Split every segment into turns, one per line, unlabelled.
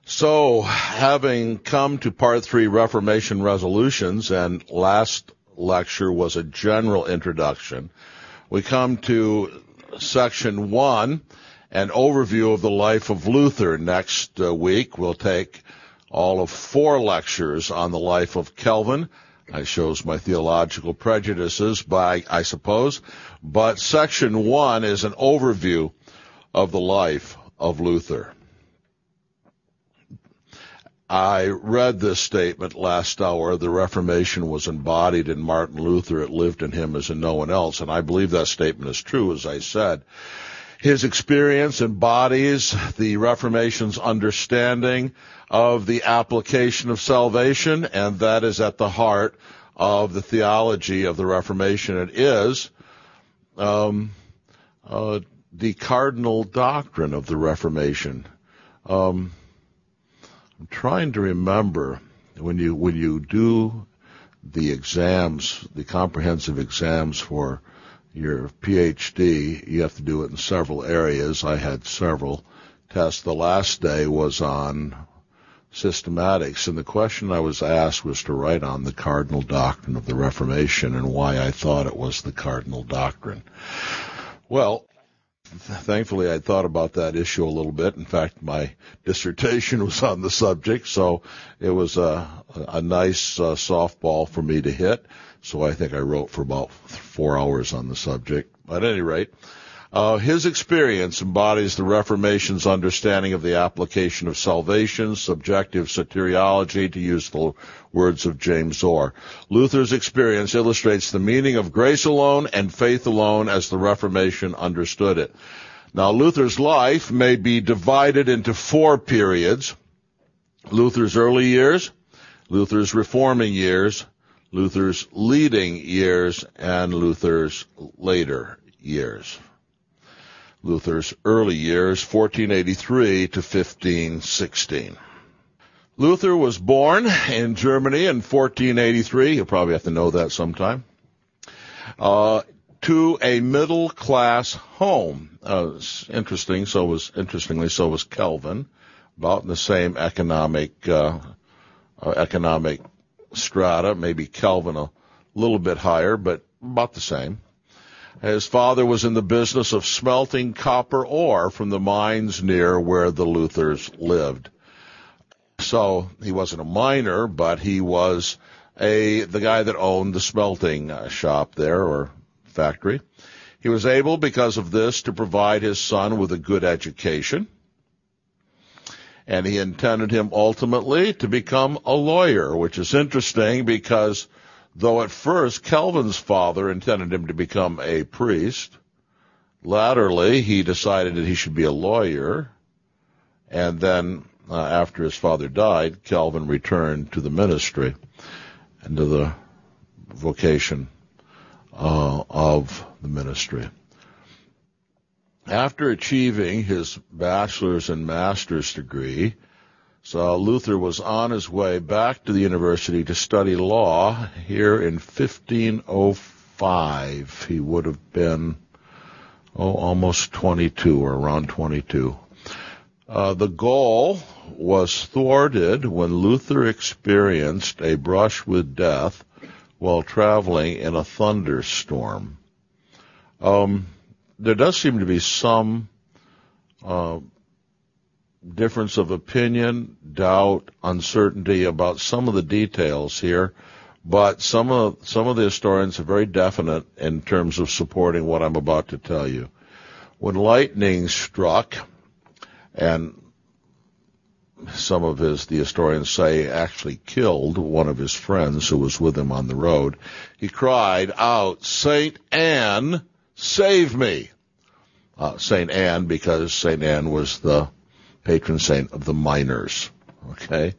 So, having come to Part 3, Reformation Resolutions, and last lecture was a general introduction, we come to Section 1, an overview of the life of Luther. Next week, we'll take all of 4 lectures on the life of Calvin. I shows my theological prejudices, I suppose. But Section 1 is an overview of the life of Luther. I read this statement last hour. The Reformation was embodied in Martin Luther. It lived in him as in no one else. And I believe that statement is true, as I said. His experience embodies the Reformation's understanding of the application of salvation, and that is at the heart of the theology of the Reformation. It is the cardinal doctrine of the Reformation. I'm trying to remember when you do the exams, the comprehensive exams for your PhD, you have to do it in several areas. I had several tests. The last day was on systematics, and the question I was asked was to write on the cardinal doctrine of the Reformation and why I thought it was the cardinal doctrine. Well, thankfully, I thought about that issue a little bit. In fact, my dissertation was on the subject, so it was a nice softball for me to hit. So I think I wrote for about 4 hours on the subject. At any rate, his experience embodies the Reformation's understanding of the application of salvation, subjective soteriology, to use the words of James Orr. Luther's experience illustrates the meaning of grace alone and faith alone as the Reformation understood it. Now, Luther's life may be divided into 4 periods: Luther's early years, Luther's reforming years, Luther's leading years, and Luther's later years. Luther's early years, 1483 to 1516. Luther was born in Germany in 1483. You'll probably have to know that sometime. To a middle-class home. Interestingly, so was Calvin, about in the same economic strata. Maybe Calvin a little bit higher, but about the same. His father was in the business of smelting copper ore from the mines near where the Luthers lived. So he wasn't a miner, but he was the guy that owned the smelting shop there, or factory. He was able, because of this, to provide his son with a good education. And he intended him ultimately to become a lawyer, which is interesting because though at first Calvin's father intended him to become a priest, latterly he decided that he should be a lawyer. And then after his father died, Calvin returned to the ministry and to the vocation of the ministry. After achieving his bachelor's and master's degree, so Luther was on his way back to the university to study law. Here in 1505, he would have been almost 22, or around 22. The goal was thwarted when Luther experienced a brush with death while traveling in a thunderstorm. There does seem to be some difference of opinion, doubt, uncertainty about some of the details here, but some of the historians are very definite in terms of supporting what I'm about to tell you. When lightning struck, and some of the historians say actually killed one of his friends who was with him on the road, he cried out, "Saint Anne, save me!" Saint Anne, because Saint Anne was the patron saint of the miners. Okay?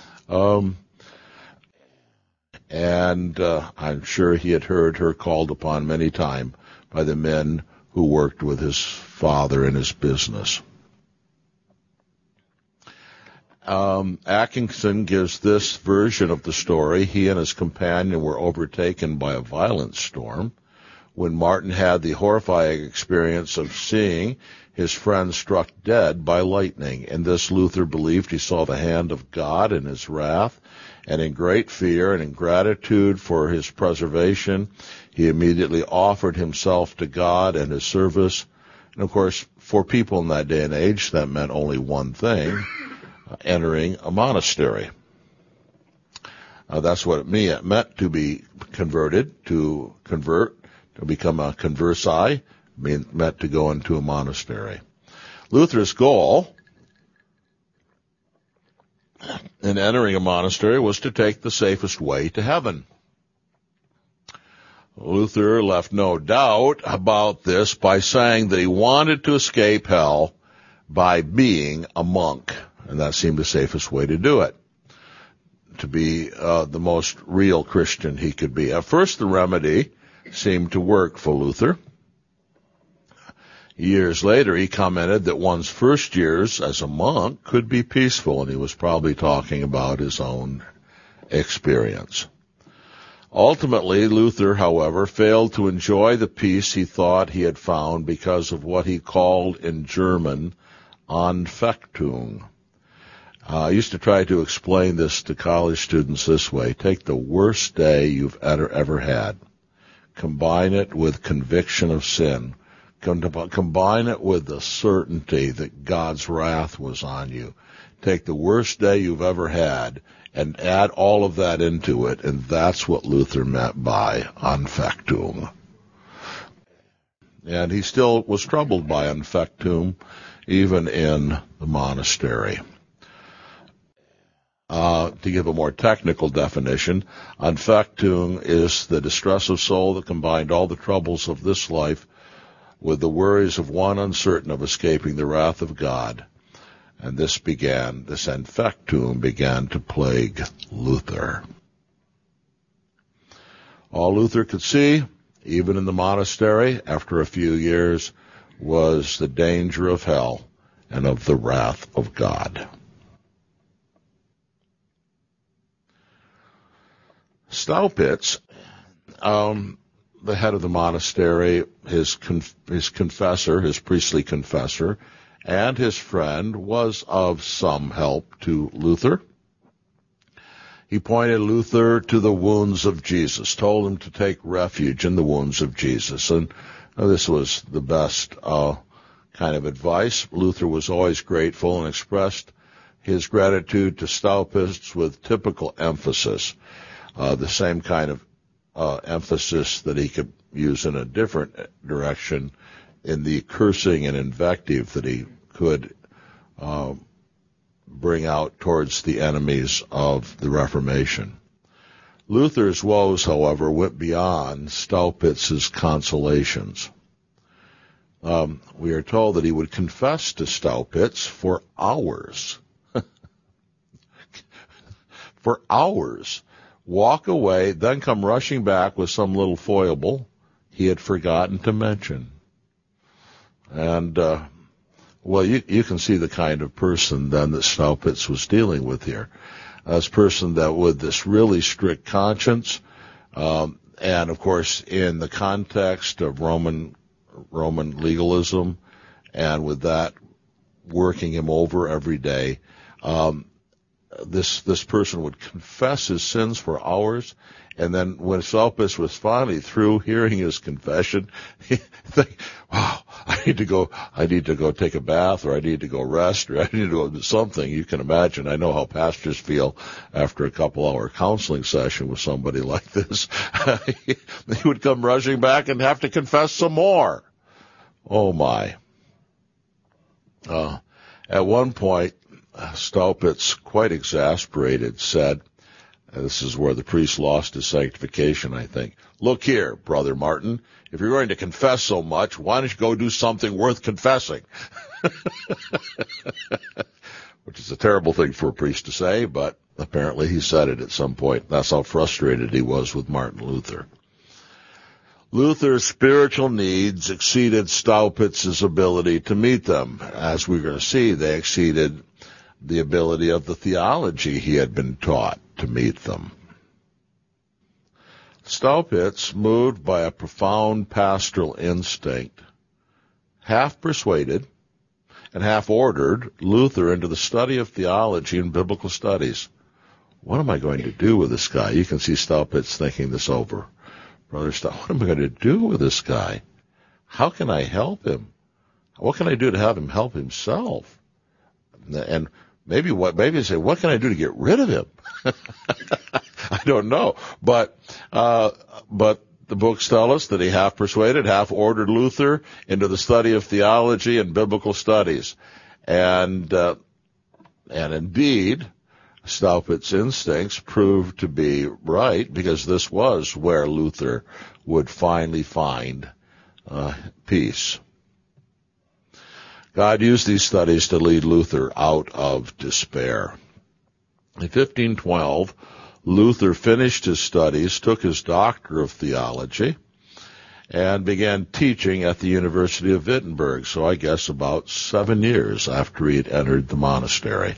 And I'm sure he had heard her called upon many times by the men who worked with his father in his business. Atkinson gives this version of the story. He and his companion were overtaken by a violent storm. when Martin had the horrifying experience of seeing his friend struck dead by lightning. In this, Luther believed he saw the hand of God in his wrath, and in great fear and in gratitude for his preservation, he immediately offered himself to God and his service. And of course, for people in that day and age, that meant only one thing, entering a monastery. That's what it meant to be converted, to become a conversi, meant to go into a monastery. Luther's goal in entering a monastery was to take the safest way to heaven. Luther left no doubt about this by saying that he wanted to escape hell by being a monk, and that seemed the safest way to do it, to be the most real Christian he could be. At first, the remedy seemed to work for Luther. Years later, he commented that one's first years as a monk could be peaceful, and he was probably talking about his own experience. Ultimately, Luther, however, failed to enjoy the peace he thought he had found because of what he called in German, Anfechtung. I used to try to explain this to college students this way. Take the worst day you've ever had. Combine it with conviction of sin. Combine it with the certainty that God's wrath was on you. Take the worst day you've ever had and add all of that into it, and that's what Luther meant by Anfechtung. And he still was troubled by Anfechtung, even in the monastery. To give a more technical definition, Anfechtung is the distress of soul that combined all the troubles of this life with the worries of one uncertain of escaping the wrath of God. And this Anfechtung began to plague Luther. All Luther could see, even in the monastery, after a few years, was the danger of hell and of the wrath of God. Staupitz, the head of the monastery, his confessor, his priestly confessor, and his friend, was of some help to Luther. He pointed Luther to the wounds of Jesus, told him to take refuge in the wounds of Jesus, and this was the best kind of advice. Luther was always grateful and expressed his gratitude to Staupitz with typical emphasis, the same kind of emphasis that he could use in a different direction in the cursing and invective that he could bring out towards the enemies of the Reformation. Luther's woes, however, went beyond Staupitz's consolations. We are told that he would confess to Staupitz for hours. For hours. Walk away, then come rushing back with some little foible he had forgotten to mention. And, well, you can see the kind of person then that Staupitz was dealing with here. This person that with this really strict conscience, and of course in the context of Roman legalism, and with that working him over every day, this person would confess his sins for hours, and then when Staupitz was finally through hearing his confession, he'd think, wow, I need to go take a bath, or I need to go rest, or I need to go do something. You can imagine. I know how pastors feel after a couple-hour counseling session with somebody like this. He would come rushing back and have to confess some more. Oh my. At one point, Staupitz, quite exasperated, said, and this is where the priest lost his sanctification, I think, "Look here, Brother Martin, if you're going to confess so much, why don't you go do something worth confessing?" Which is a terrible thing for a priest to say, but apparently he said it at some point. That's how frustrated he was with Martin Luther. Luther's spiritual needs exceeded Staupitz's ability to meet them. As we're going to see, they exceeded the ability of the theology he had been taught to meet them. Staupitz, moved by a profound pastoral instinct, half persuaded and half ordered Luther into the study of theology and biblical studies. What am I going to do with this guy? You can see Staupitz thinking this over. Brother Staupitz, what am I going to do with this guy? How can I help him? What can I do to have him help himself? And maybe say, what can I do to get rid of him? I don't know. But the books tell us that he half persuaded, half ordered Luther into the study of theology and biblical studies. And indeed, Staupitz's instincts proved to be right, because this was where Luther would finally find peace. God used these studies to lead Luther out of despair. In 1512, Luther finished his studies, took his doctor of theology, and began teaching at the University of Wittenberg, so I guess about 7 years after he had entered the monastery.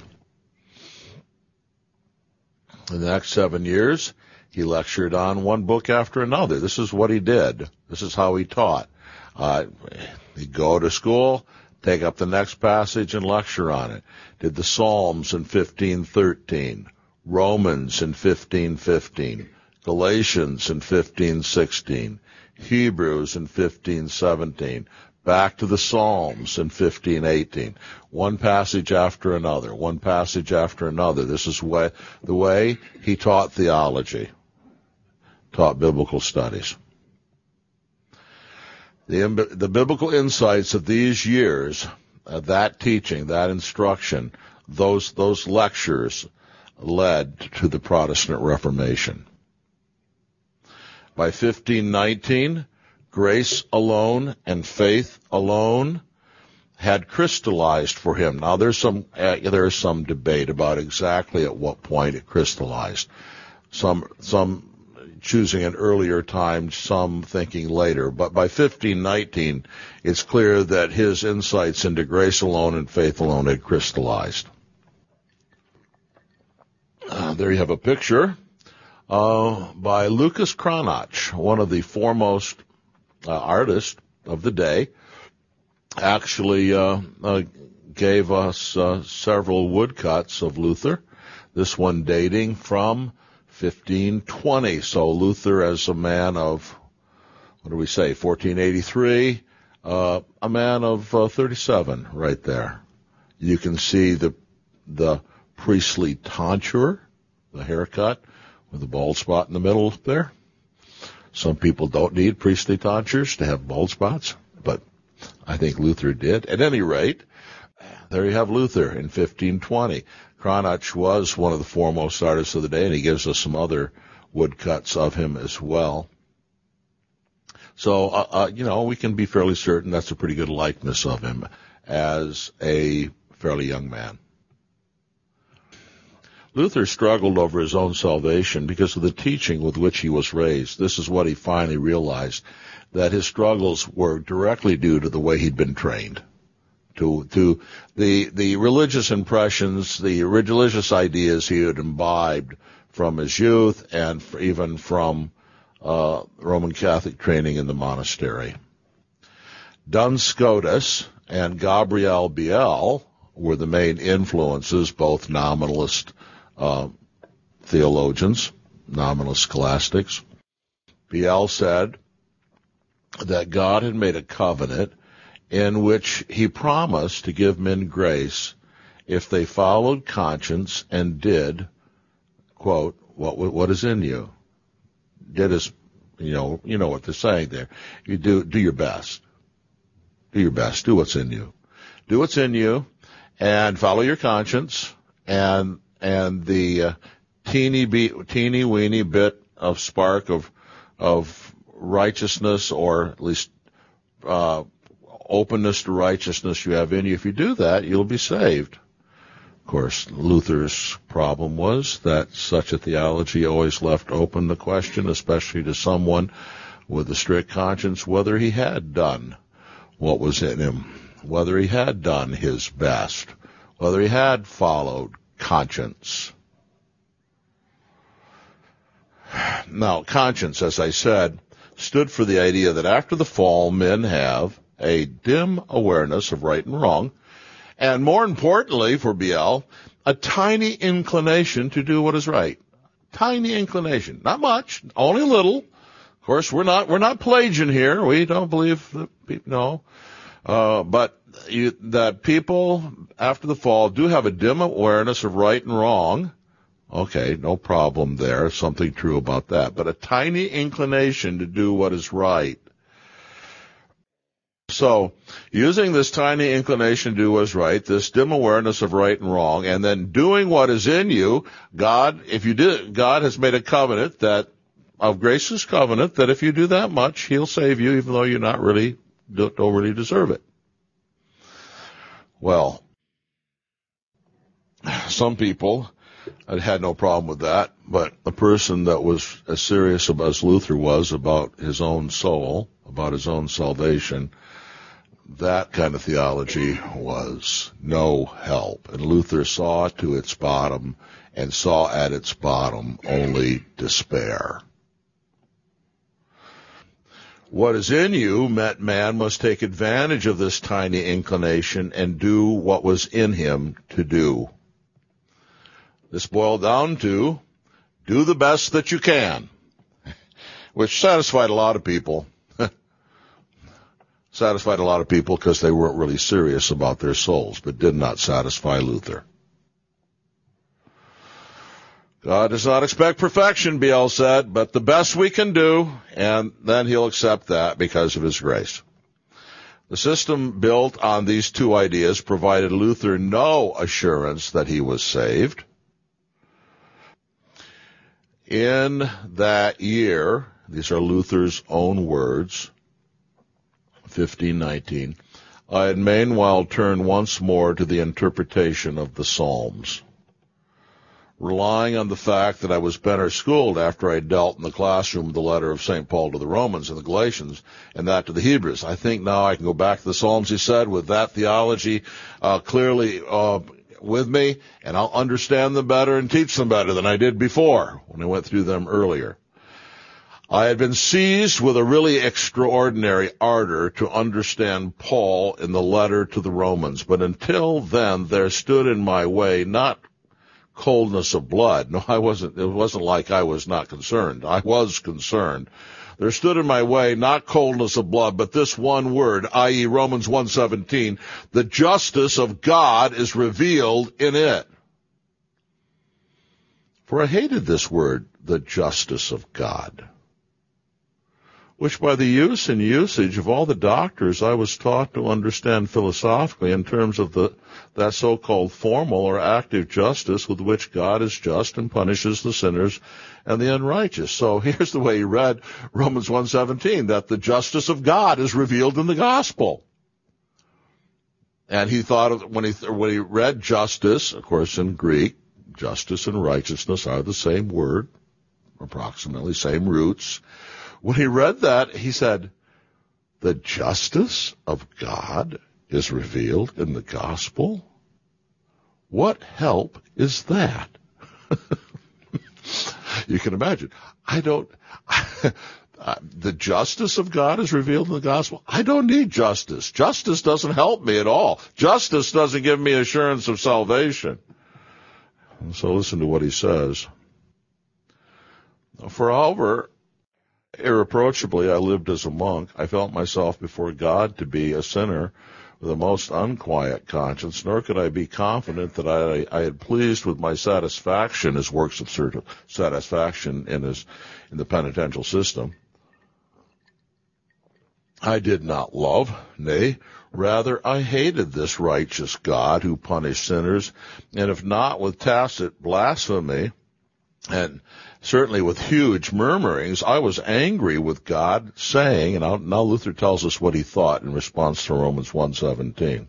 In the next 7 years, he lectured on one book after another. This is what he did. This is how he taught. He'd go to school, take up the next passage and lecture on it. Did the Psalms in 1513, Romans in 1515, Galatians in 1516, Hebrews in 1517, back to the Psalms in 1518. One passage after another, one passage after another. This is the way he taught theology, taught biblical studies. The biblical insights of these years, that teaching, that instruction, those lectures led to the Protestant Reformation. By 1519, grace alone and faith alone had crystallized for him. Now there is some debate about exactly at what point it crystallized. Some choosing an earlier time, some thinking later. But by 1519, it's clear that his insights into grace alone and faith alone had crystallized. There you have a picture by Lucas Cranach, one of the foremost artists of the day. Actually gave us several woodcuts of Luther, this one dating from 1520. So Luther, as a man of, 1483, a man of 37 right there. You can see the priestly tonsure, the haircut with a bald spot in the middle there. Some people don't need priestly tonsures to have bald spots, but I think Luther did. At any rate, there you have Luther in 1520. Cranach was one of the foremost artists of the day, and he gives us some other woodcuts of him as well. So, we can be fairly certain that's a pretty good likeness of him as a fairly young man. Luther struggled over his own salvation because of the teaching with which he was raised. This is what he finally realized, that his struggles were directly due to the way he'd been trained, to the religious impressions, the religious ideas he had imbibed from his youth and even from Roman Catholic training in the monastery. Duns Scotus and Gabriel Biel were the main influences, both nominalist theologians, nominalist scholastics. Biel said that God had made a covenant in which he promised to give men grace if they followed conscience and did, quote, what is in you. Did is, you know what they're saying there. You do your best. Do your best. Do what's in you. Do what's in you and follow your conscience, and the teeny weeny bit of spark of righteousness, or at least openness to righteousness you have in you. If you do that, you'll be saved. Of course, Luther's problem was that such a theology always left open the question, especially to someone with a strict conscience, whether he had done what was in him, whether he had done his best, whether he had followed conscience. Now, conscience, as I said, stood for the idea that after the fall, men have a dim awareness of right and wrong, and more importantly for Biel, a tiny inclination to do what is right. Tiny inclination. Not much, only a little. Of course, we're not Pelagian here. We don't believe that people, no. But that people, after the fall, do have a dim awareness of right and wrong. Okay, no problem there. Something true about that. But a tiny inclination to do what is right. So, using this tiny inclination to do what is right, this dim awareness of right and wrong, and then doing what is in you, God has made a covenant of gracious covenant that if you do that much, He'll save you, even though you don't really deserve it. Well, some people had no problem with that, but a person that was as serious as Luther was about his own soul, about his own salvation, that kind of theology was no help. And Luther saw to its bottom and saw at its bottom only despair. What is in you meant man must take advantage of this tiny inclination and do what was in him to do. This boiled down to do the best that you can, which satisfied a lot of people. Satisfied a lot of people because they weren't really serious about their souls, but did not satisfy Luther. God does not expect perfection, Biel said, but the best we can do, and then He'll accept that because of His grace. The system built on these two ideas provided Luther no assurance that he was saved. In that year, these are Luther's own words, 1519, I had meanwhile turned once more to the interpretation of the Psalms, relying on the fact that I was better schooled after I dealt in the classroom with the letter of St. Paul to the Romans and the Galatians and that to the Hebrews. I think now I can go back to the Psalms, he said, with that theology clearly with me, and I'll understand them better and teach them better than I did before when I went through them earlier. I had been seized with a really extraordinary ardor to understand Paul in the letter to the Romans, but until then there stood in my way not coldness of blood. No, it wasn't like I was not concerned. I was concerned. There stood in my way not coldness of blood, but this one word, i.e. Romans 1:17, the justice of God is revealed in it. For I hated this word, the justice of God, which by the use and usage of all the doctors I was taught to understand philosophically in terms of that so-called formal or active justice with which God is just and punishes the sinners and the unrighteous. So here's the way he read Romans 1:17, that the justice of God is revealed in the gospel. And he thought when he read justice, of course in Greek, justice and righteousness are the same word, approximately same roots. When he read that, he said, the justice of God is revealed in the gospel? What help is that? You can imagine. The justice of God is revealed in the gospel. I don't need justice. Justice doesn't help me at all. Justice doesn't give me assurance of salvation. And so listen to what he says. For however irreproachably I lived as a monk, I felt myself before God to be a sinner with a most unquiet conscience, nor could I be confident that I had pleased with my satisfaction as works of satisfaction in the penitential system. I did not love, nay, rather I hated this righteous God who punished sinners, and if not with tacit blasphemy, and certainly with huge murmurings, I was angry with God, saying, and now Luther tells us what he thought in response to Romans 1:17.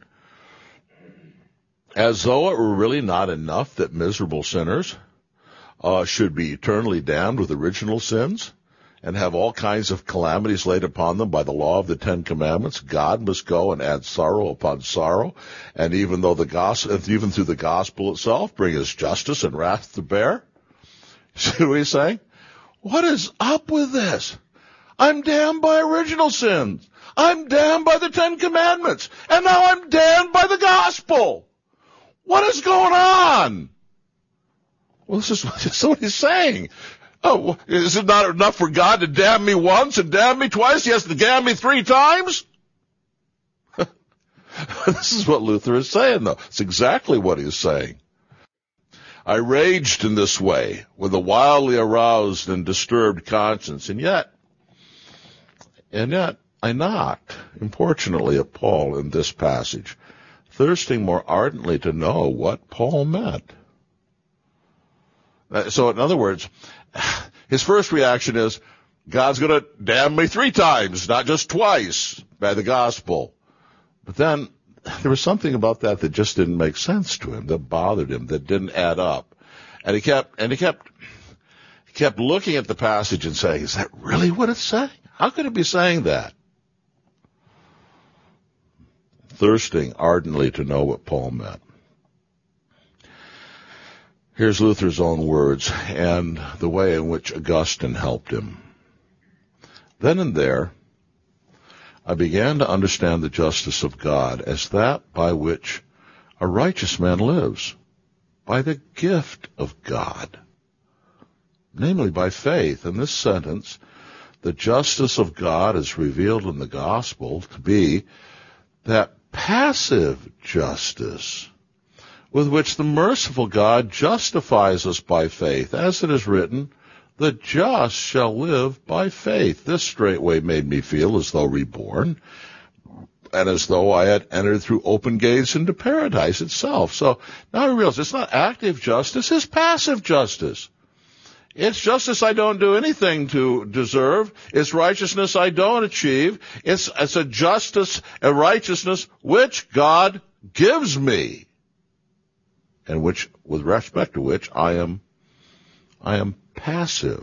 As though it were really not enough that miserable sinners should be eternally damned with original sins and have all kinds of calamities laid upon them by the law of the Ten Commandments, God must go and add sorrow upon sorrow, and even through the gospel itself, bring his justice and wrath to bear. See what he's saying? What is up with this? I'm damned by original sins. I'm damned by the Ten Commandments. And now I'm damned by the gospel. What is going on? Well, this is what he's saying. Oh, is it not enough for God to damn me once and damn me twice? He has to damn me 3 times? This is what Luther is saying, though. It's exactly what he's saying. I raged in this way with a wildly aroused and disturbed conscience, and yet I knocked importunately at Paul in this passage, thirsting more ardently to know what Paul meant. So in other words, his first reaction is, God's going to damn me 3 times, not just twice, by the gospel. But then there was something about that just didn't make sense to him, that bothered him, that didn't add up. And he kept looking at the passage and saying, is that really what it's saying? How could it be saying that? Thirsting ardently to know what Paul meant. Here's Luther's own words and the way in which Augustine helped him. Then and there, I began to understand the justice of God as that by which a righteous man lives, by the gift of God, namely by faith. In this sentence, the justice of God is revealed in the gospel to be that passive justice with which the merciful God justifies us by faith, as it is written, the just shall live by faith. This straightway made me feel as though reborn, and as though I had entered through open gates into paradise itself. So now I realize it's not active justice, it's passive justice. It's justice I don't do anything to deserve. It's righteousness I don't achieve. It's a justice, a righteousness which God gives me, and which, with respect to which I am passive.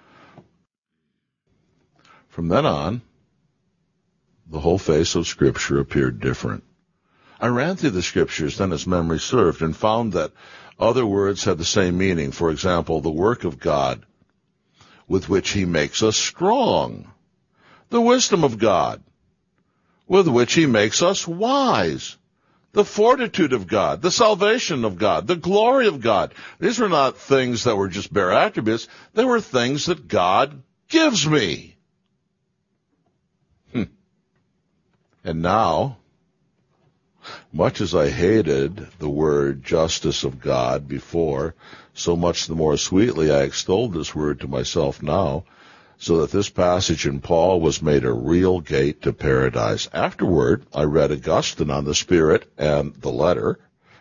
From then on, the whole face of Scripture appeared different. I ran through the Scriptures then as memory served and found that other words had the same meaning. For example, the work of God with which he makes us strong. The wisdom of God with which he makes us wise. The fortitude of God, the salvation of God, the glory of God. These were not things that were just bare attributes. They were things that God gives me. And now, much as I hated the word justice of God before, so much the more sweetly I extolled this word to myself now, so that this passage in Paul was made a real gate to paradise. Afterward, I read Augustine on the Spirit and the letter,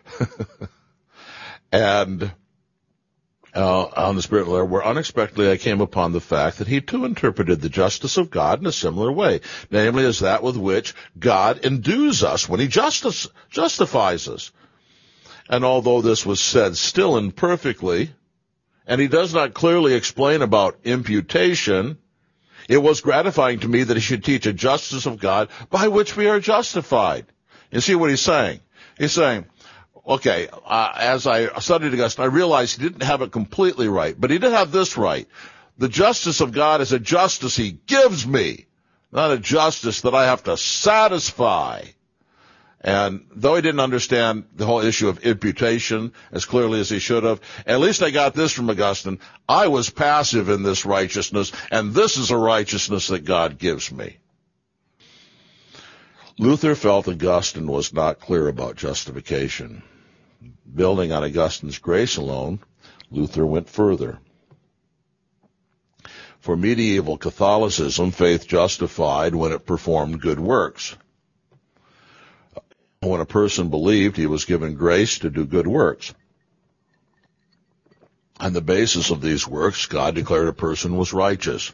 and on the Spirit and the letter, where unexpectedly I came upon the fact that he too interpreted the justice of God in a similar way, namely as that with which God endues us when he justifies us. And although this was said still imperfectly, and he does not clearly explain about imputation, it was gratifying to me that he should teach a justice of God by which we are justified. You see what he's saying? He's saying, okay, as I studied Augustine, I realized he didn't have it completely right, but he did have this right. The justice of God is a justice he gives me, not a justice that I have to satisfy. And though he didn't understand the whole issue of imputation as clearly as he should have, at least I got this from Augustine. I was passive in this righteousness, and this is a righteousness that God gives me. Luther felt Augustine was not clear about justification. Building on Augustine's grace alone, Luther went further. For medieval Catholicism, faith justified when it performed good works. When a person believed, he was given grace to do good works. On the basis of these works, God declared a person was righteous.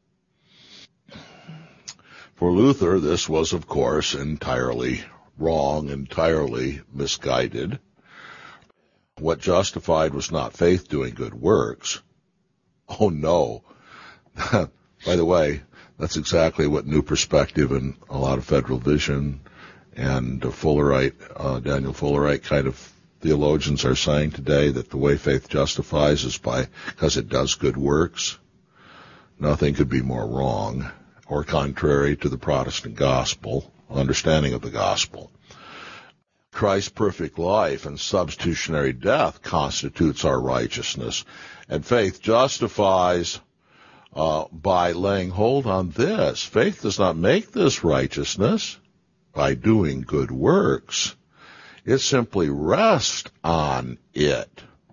For Luther, this was, of course, entirely wrong, entirely misguided. What justified was not faith doing good works. Oh, no. By the way, that's exactly what New Perspective and a lot of Federal Vision and Fullerite, Daniel Fullerite kind of theologians are saying today, that the way faith justifies is because it does good works. Nothing could be more wrong or contrary to the Protestant gospel, understanding of the gospel. Christ's perfect life and substitutionary death constitutes our righteousness, and faith justifies by laying hold on this. Faith does not make this righteousness by doing good works. It simply rests on it.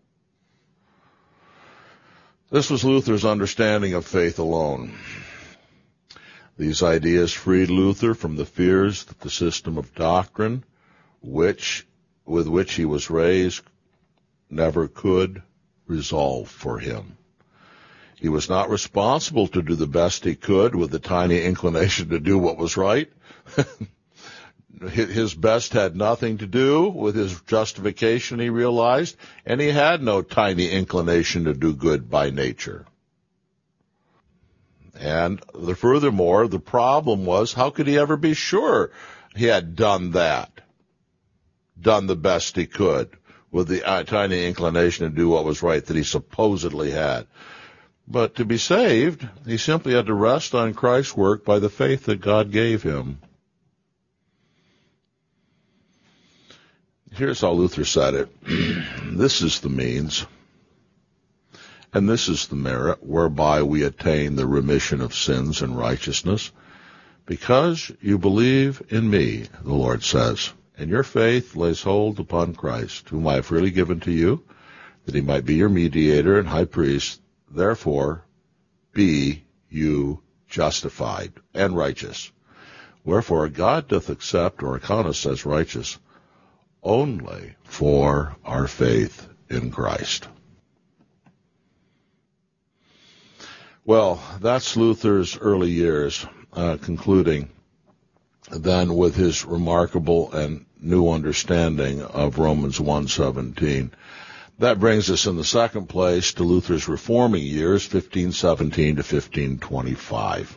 This was Luther's understanding of faith alone. These ideas freed Luther from the fears that the system of doctrine with which he was raised never could resolve for him. He was not responsible to do the best he could with the tiny inclination to do what was right. His best had nothing to do with his justification, he realized, and he had no tiny inclination to do good by nature. And furthermore, the problem was, how could he ever be sure he had done that? Done the best he could with the tiny inclination to do what was right that he supposedly had. But to be saved, he simply had to rest on Christ's work by the faith that God gave him. Here's how Luther said it. This is the means, and this is the merit whereby we attain the remission of sins and righteousness, because you believe in me, the Lord says, and your faith lays hold upon Christ, whom I have freely given to you, that he might be your mediator and high priest. Therefore, be you justified and righteous. Wherefore God doth accept or account us as righteous only for our faith in Christ. Well, that's Luther's early years, concluding then with his remarkable and new understanding of Romans 1:17. That brings us in the second place to Luther's reforming years, 1517 to 1525.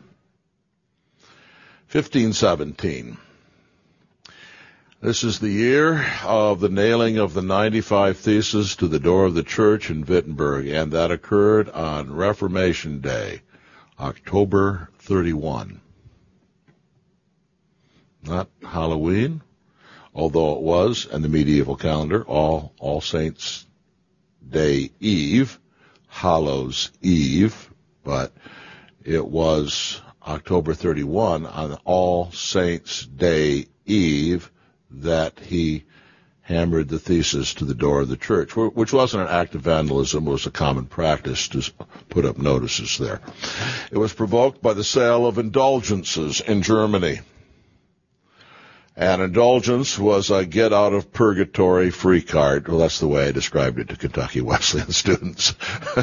1517. This is the year of the nailing of the 95 Theses to the door of the church in Wittenberg, and that occurred on Reformation Day, October 31. Not Halloween, although it was in the medieval calendar, All Saints' Day Eve, Hallows Eve, but it was October 31 on All Saints' Day Eve that he hammered the theses to the door of the church, which wasn't an act of vandalism. It was a common practice to put up notices there. It was provoked by the sale of indulgences in Germany. An indulgence was a get-out-of-purgatory free card. Well, that's the way I described it to Kentucky Wesleyan students.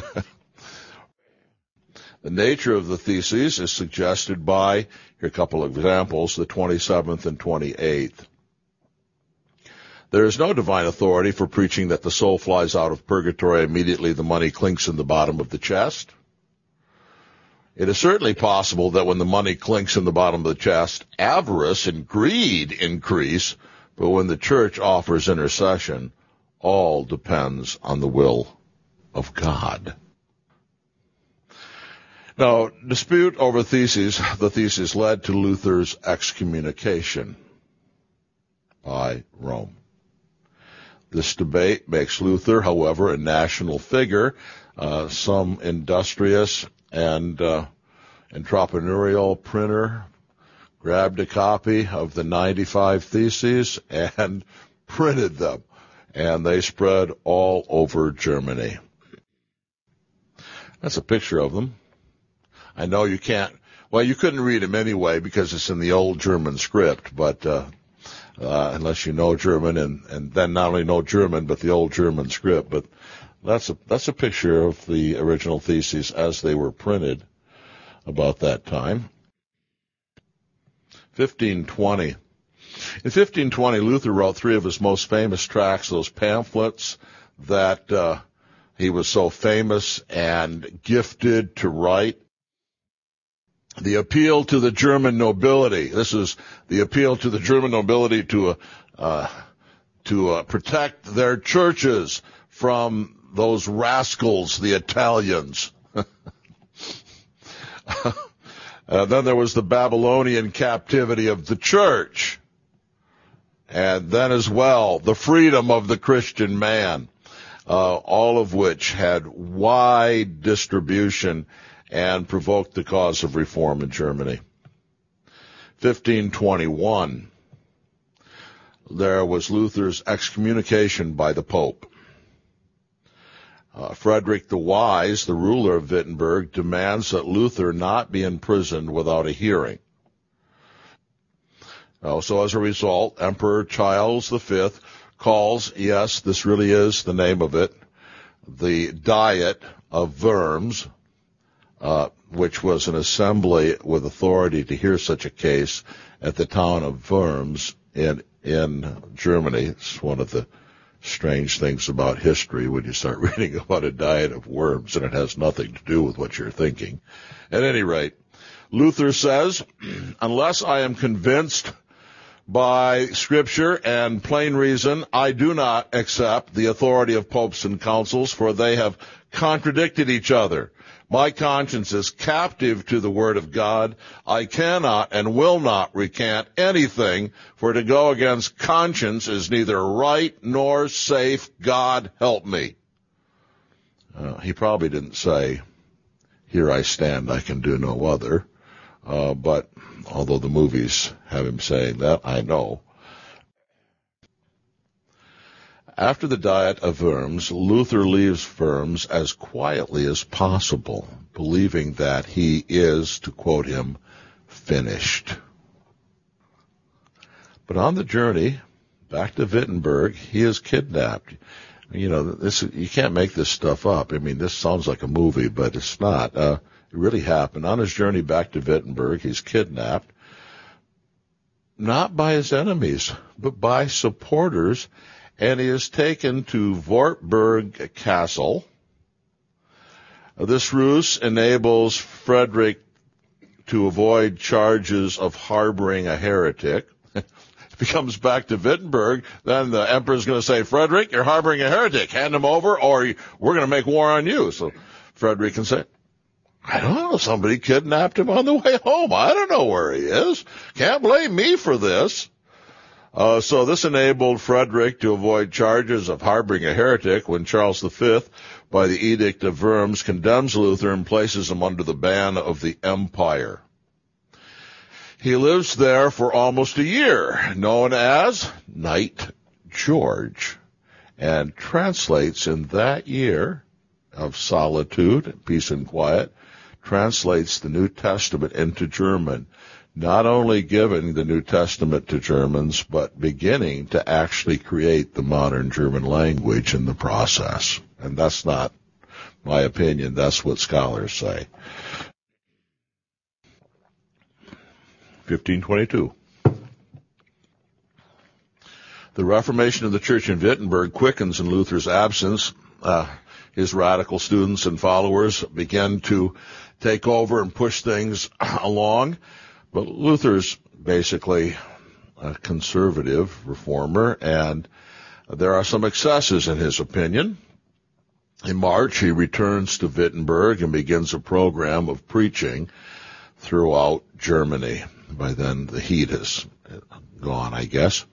The nature of the theses is suggested by, here are a couple of examples, the 27th and 28th. There is no divine authority for preaching that the soul flies out of purgatory immediately the money clinks in the bottom of the chest. It is certainly possible that when the money clinks in the bottom of the chest, avarice and greed increase, but when the church offers intercession, all depends on the will of God. Now, dispute over the theses led to Luther's excommunication by Rome. This debate makes Luther, however, a national figure. Some industrious and entrepreneurial printer grabbed a copy of the 95 Theses and printed them, and they spread all over Germany. That's a picture of them. I know you can't, well, you couldn't read them anyway because it's in the old German script, but unless you know German, and then not only know German, but the old German script. But that's a picture of the original Theses as they were printed about that time. 1520. In 1520, Luther wrote three of his most famous tracts, those pamphlets that he was so famous and gifted to write. The appeal to the German nobility. This is the appeal to the German nobility to protect their churches from those rascals, the Italians. Then there was the Babylonian captivity of the church. And then as well, the freedom of the Christian man, all of which had wide distribution and provoked the cause of reform in Germany. 1521, there was Luther's excommunication by the Pope. Frederick the Wise, the ruler of Wittenberg, demands that Luther not be imprisoned without a hearing. So as a result, Emperor Charles V calls, yes, this really is the name of it, the Diet of Worms, which was an assembly with authority to hear such a case at the town of Worms in Germany. It's one of the strange things about history when you start reading about a diet of worms and it has nothing to do with what you're thinking. At any rate, Luther says, unless I am convinced by Scripture and plain reason, I do not accept the authority of popes and councils, for they have contradicted each other. My conscience is captive to the Word of God. I cannot and will not recant anything, for to go against conscience is neither right nor safe. God help me. He probably didn't say, here I stand, I can do no other. But although the movies have him saying that, I know. After the Diet of Worms, Luther leaves Worms as quietly as possible, believing that he is, to quote him, finished. But on the journey back to Wittenberg, he is kidnapped. You know, you can't make this stuff up. I mean, this sounds like a movie, but it's not. It really happened. On his journey back to Wittenberg, he's kidnapped, not by his enemies, but by supporters, and he is taken to Wartburg Castle. This ruse enables Frederick to avoid charges of harboring a heretic. If he comes back to Wittenberg, then the emperor's going to say, Frederick, you're harboring a heretic. Hand him over or we're going to make war on you. So Frederick can say, I don't know, somebody kidnapped him on the way home. I don't know where he is. Can't blame me for this. So this enabled Frederick to avoid charges of harboring a heretic when Charles V, by the Edict of Worms, condemns Luther and places him under the ban of the empire. He lives there for almost a year, known as Knight George, and translates in that year of solitude, peace and quiet, translates the New Testament into German, not only giving the New Testament to Germans, but beginning to actually create the modern German language in the process. And that's not my opinion, that's what scholars say. 1522. The Reformation of the Church in Wittenberg quickens in Luther's absence. His radical students and followers began to take over and push things along. But Luther's basically a conservative reformer, and there are some excesses in his opinion. In March, he returns to Wittenberg and begins a program of preaching throughout Germany. By then, the heat is gone, I guess.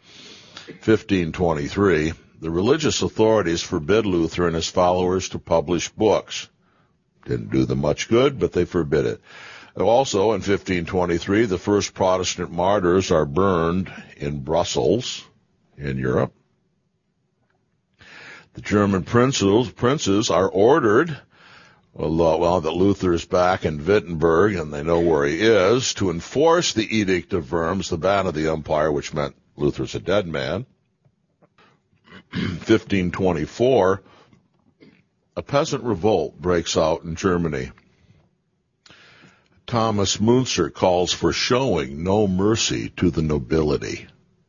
1523, the religious authorities forbid Luther and his followers to publish books. Didn't do them much good, but they forbid it. Also, in 1523, the first Protestant martyrs are burned in Brussels, in Europe. The German princes are ordered, well, that Luther is back in Wittenberg and they know where he is, to enforce the Edict of Worms, the ban of the empire, which meant Luther's a dead man. 1524, a peasant revolt breaks out in Germany. Thomas Müntzer calls for showing no mercy to the nobility.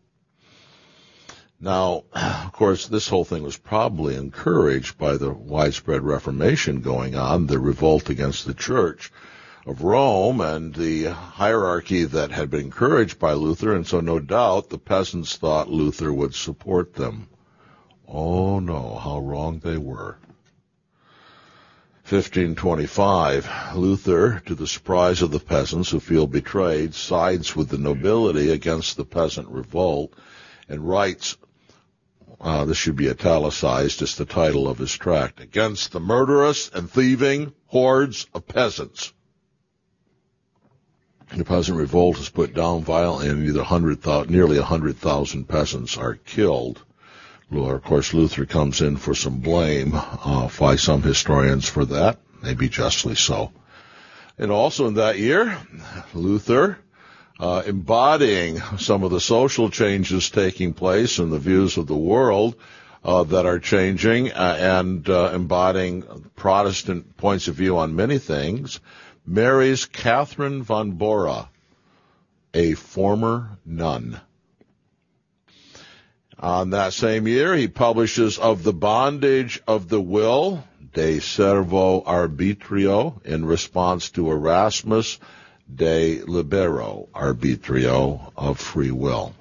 Now, of course, this whole thing was probably encouraged by the widespread Reformation going on, the revolt against the Church of Rome and the hierarchy that had been encouraged by Luther, and so no doubt the peasants thought Luther would support them. Oh no, how wrong they were. 1525, Luther, to the surprise of the peasants who feel betrayed, sides with the nobility against the peasant revolt and writes, this should be italicized, it's the title of his tract, against the murderous and thieving hordes of peasants. The peasant revolt is put down violently, and nearly 100,000 peasants are killed. Of course, Luther comes in for some blame by some historians for that, maybe justly so. And also in that year, Luther, embodying some of the social changes taking place in the views of the world that are changing and embodying Protestant points of view on many things, marries Catherine von Bora, a former nun. On that same year, he publishes Of the Bondage of the Will, De Servo Arbitrio, in response to Erasmus, De Libero Arbitrio, of Free Will.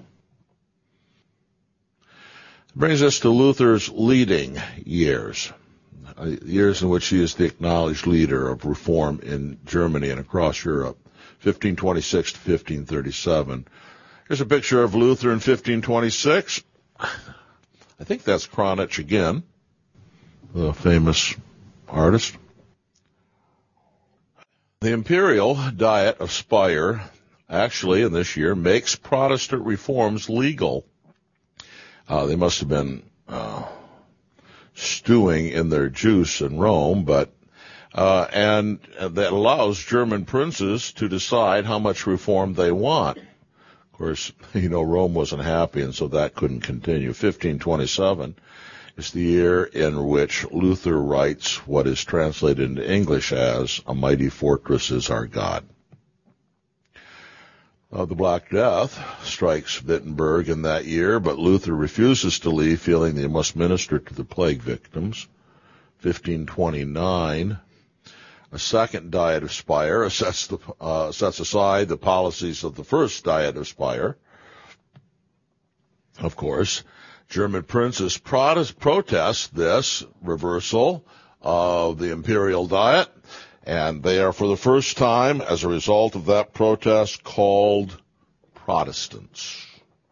Brings us to Luther's leading years, years in which he is the acknowledged leader of reform in Germany and across Europe, 1526 to 1537. Here's a picture of Luther in 1526. I think that's Kronich again, the famous artist. The Imperial Diet of Speyer actually in this year makes Protestant reforms legal. They must have been stewing in their juice in Rome, and that allows German princes to decide how much reform they want. Of course, Rome wasn't happy, and so that couldn't continue. 1527 is the year in which Luther writes what is translated into English as, "A mighty fortress is our God." The Black Death strikes Wittenberg in that year, but Luther refuses to leave, feeling that he must minister to the plague victims. 1529, a second Diet of Speyer sets aside the policies of the first Diet of Speyer. Of course, German princes protest this reversal of the imperial diet, and they are for the first time, as a result of that protest, called Protestants.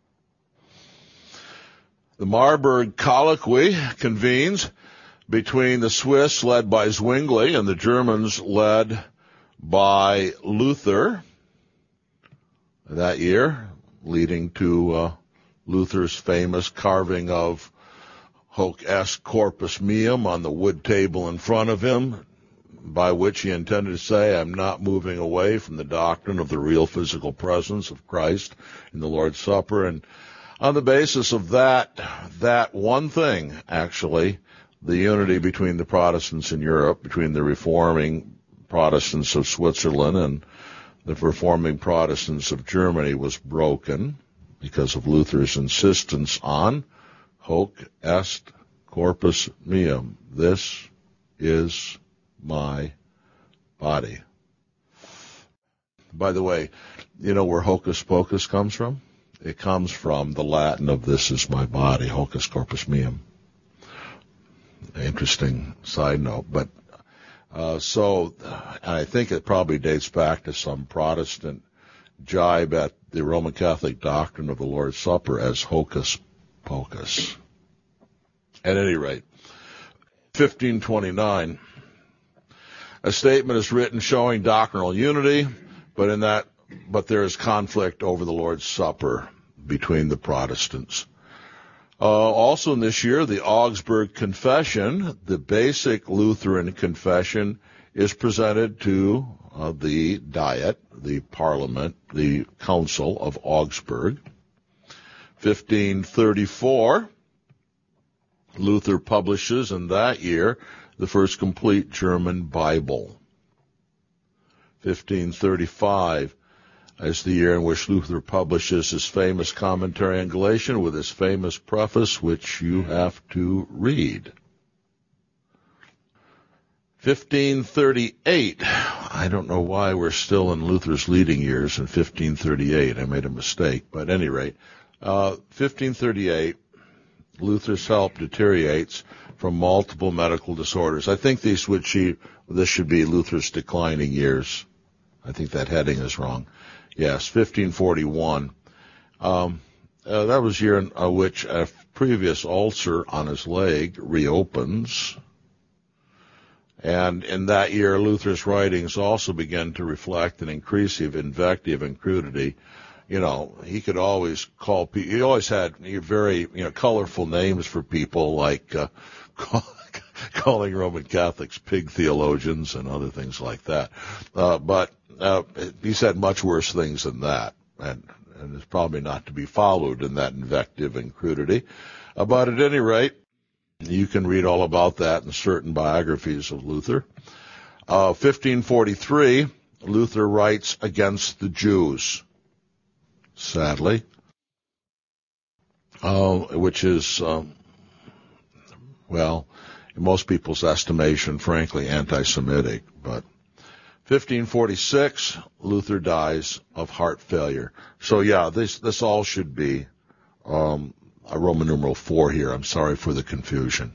The Marburg Colloquy convenes between the Swiss, led by Zwingli, and the Germans, led by Luther, that year, leading to Luther's famous carving of Hoc est corpus meum on the wood table in front of him, by which he intended to say, I'm not moving away from the doctrine of the real physical presence of Christ in the Lord's Supper. And on the basis of that one thing, actually, the unity between the Protestants in Europe, between the reforming Protestants of Switzerland and the reforming Protestants of Germany, was broken because of Luther's insistence on Hoc est corpus meum. This is my body. By the way, you know where hocus pocus comes from? It comes from the Latin of this is my body, hocus corpus meum. Interesting side note, but so I think it probably dates back to some Protestant jibe at the Roman Catholic doctrine of the Lord's Supper as hocus pocus. At any rate, 1529, a statement is written showing doctrinal unity, but there is conflict over the Lord's Supper between the Protestants. Also in this year, the Augsburg Confession, the basic Lutheran confession, is presented to the Diet, the Parliament, the Council of Augsburg. 1534, Luther publishes in that year the first complete German Bible. 1535 is the year in which Luther publishes his famous commentary on Galatians with his famous preface, which you have to read. 1538. I don't know why we're still in Luther's leading years in 1538. I made a mistake, but at any rate, 1538, Luther's health deteriorates from multiple medical disorders. I think this should be Luther's declining years. I think that heading is wrong. Yes, 1541. That was the year in which a previous ulcer on his leg reopens. And in that year, Luther's writings also began to reflect an increasive invective and crudity. You know, he could always call people, he always had very, colorful names for people, like calling Roman Catholics pig theologians and other things like that. But he said much worse things than that, and it's probably not to be followed in that invective and crudity. But at any rate, you can read all about that in certain biographies of Luther. 1543, Luther writes against the Jews, sadly, which is, in most people's estimation, frankly, anti-Semitic. But 1546, Luther dies of heart failure. So yeah, this all should be a Roman numeral 4 here. I'm sorry for the confusion.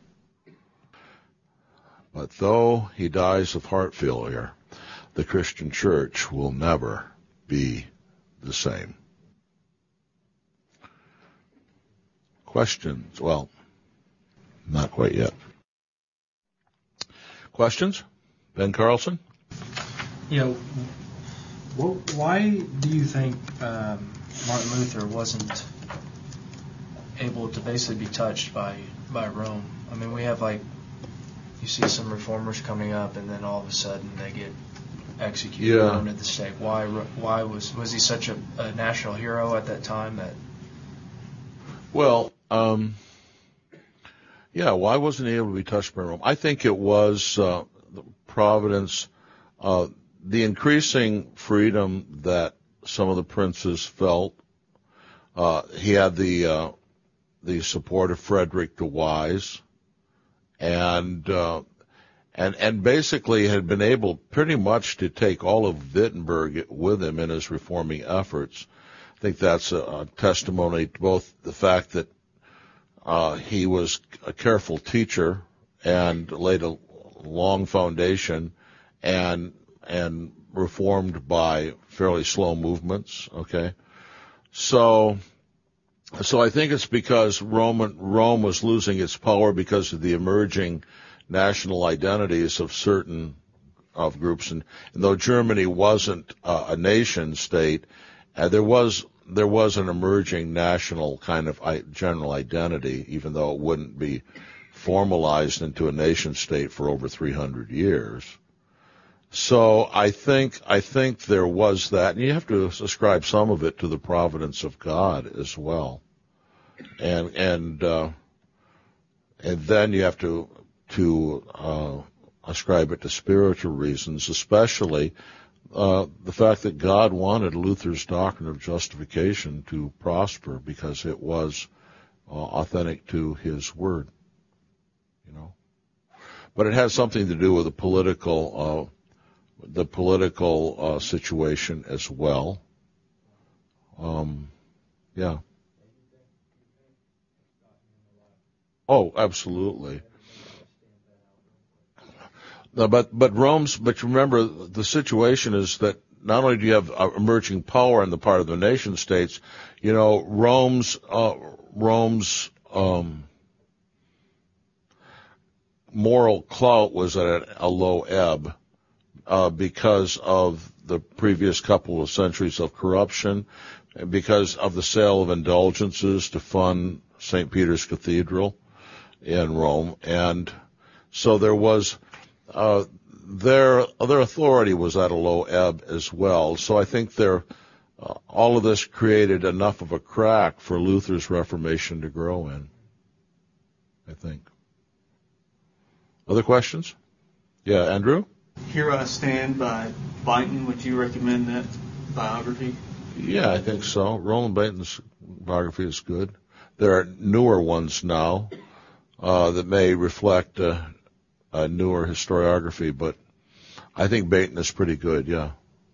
But though he dies of heart failure, the Christian church will never be the same. Questions? Well, not quite yet. Questions? Ben Carlson?
Why do you think Martin Luther wasn't able to basically be touched by Rome? I mean, we have, you see some reformers coming up, and then all of a sudden they get executed and at the stake. Why was he such a national hero at that time?
Well, why wasn't he able to be touched by Rome? I think it was the providence, the increasing freedom that some of the princes felt. He had the support of Frederick the Wise, and basically had been able pretty much to take all of Wittenberg with him in his reforming efforts. I think that's a testimony to both the fact that he was a careful teacher and laid a long foundation and reformed by fairly slow movements. Okay, so I think it's because Rome was losing its power because of the emerging national identities of certain groups, and though Germany wasn't a nation state, there was an emerging national kind of general identity, even though it wouldn't be formalized into a nation state for over 300 years. So I think there was that, and you have to ascribe some of it to the providence of God as well, and then you have to ascribe it to spiritual reasons, especially the fact that God wanted Luther's doctrine of justification to prosper because it was authentic to His Word, But it has something to do with the political situation as well. Oh, absolutely. But remember, the situation is that not only do you have emerging power on the part of the nation states, Rome's moral clout was at a low ebb because of the previous couple of centuries of corruption, because of the sale of indulgences to fund St. Peter's Cathedral in Rome, and so there was their authority was at a low ebb as well. So I think all of this created enough of a crack for Luther's Reformation to grow in, I think. Other questions? Yeah, Andrew?
Here I Stand by Byton. Would you recommend that biography?
Yeah, I think so. Roland Bainton's biography is good. There are newer ones now that may reflect a newer historiography, but I think Bainton is pretty good, yeah.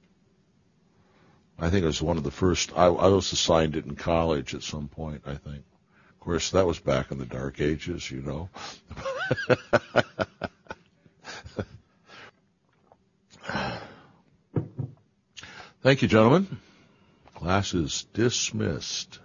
I think it was one of the first. I was assigned it in college at some point, I think. Of course, that was back in the Dark Ages, Thank you, gentlemen. Class is dismissed.